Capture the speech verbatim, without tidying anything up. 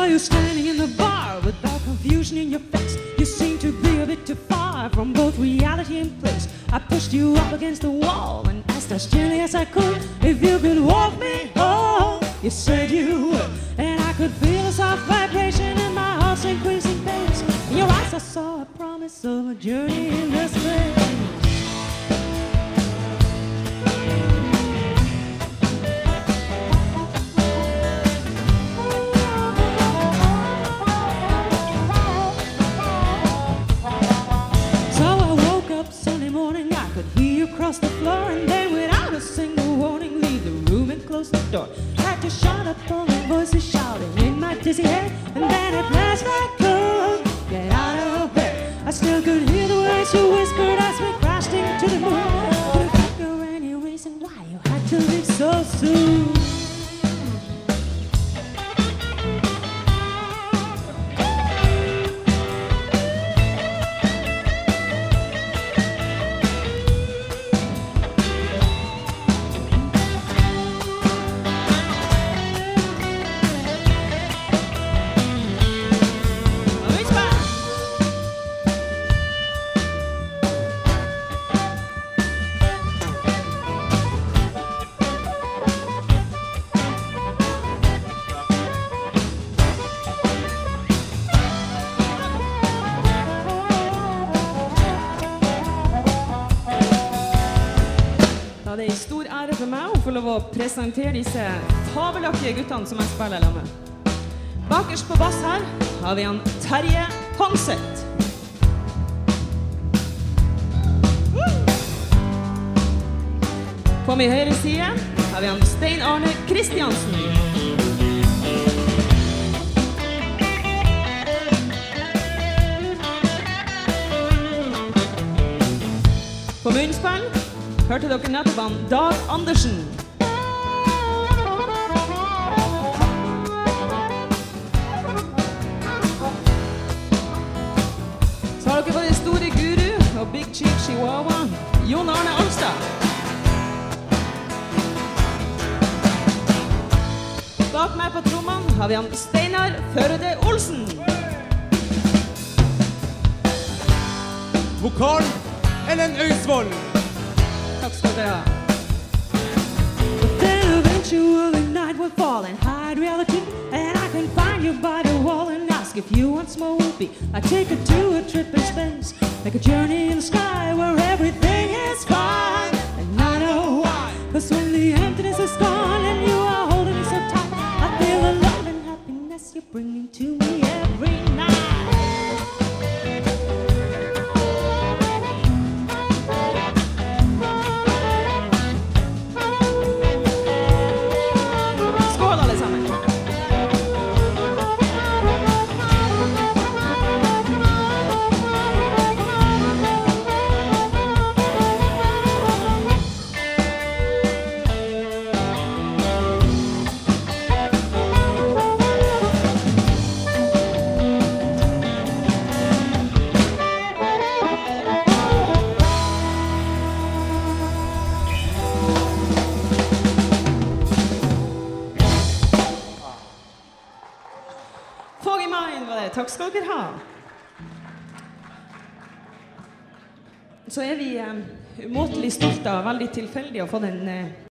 you standing in the bar with that confusion in your face. You seem to be a bit too far from both reality and place. I pushed you up against the wall and asked as gently as I could if you could walk me home. You said you would, and I could feel a soft vibration in my heart's increasing pace. In your eyes I saw a promise of a journey in the space. Across the floor, and then without a single warning leave the room and close the door. Had to shut up all the voices shouting in my dizzy head, and then at last I could get out of bed. I still could hear the words you whispered as we crashed into the moon. Couldn't think of any reason why you had to leave so soon. Det er en stor ære for meg å få lov å presentere disse fabelaktige guttene som jeg spiller sammen med. Bakerst på bass her har vi han Terje Hanseth. På min høyre side har vi han Stein Arne Kristiansen. På munnspill hørte dere nettopp han Dag Andersen. Så har dere fått en store guru og Big Chief Chihuahua, Jon Arne Alstad. Bak meg på trommen har vi han Steinar Førde Olsen. Vokal Ellen Øysvold. Takk skal dere ha. But then eventually night will fall and hide reality, and I can find you by the wall and ask if you once more will be. I take her to a trip in space, like a journey in the sky where everything is fine. And I know why, cause when the emptiness is gone and you are holding me so tight, I feel the love and happiness you're bringing to me every night. Takk skal dere ha. Så er vi um, umåtelig stolte og veldig tilfeldige å få den uh,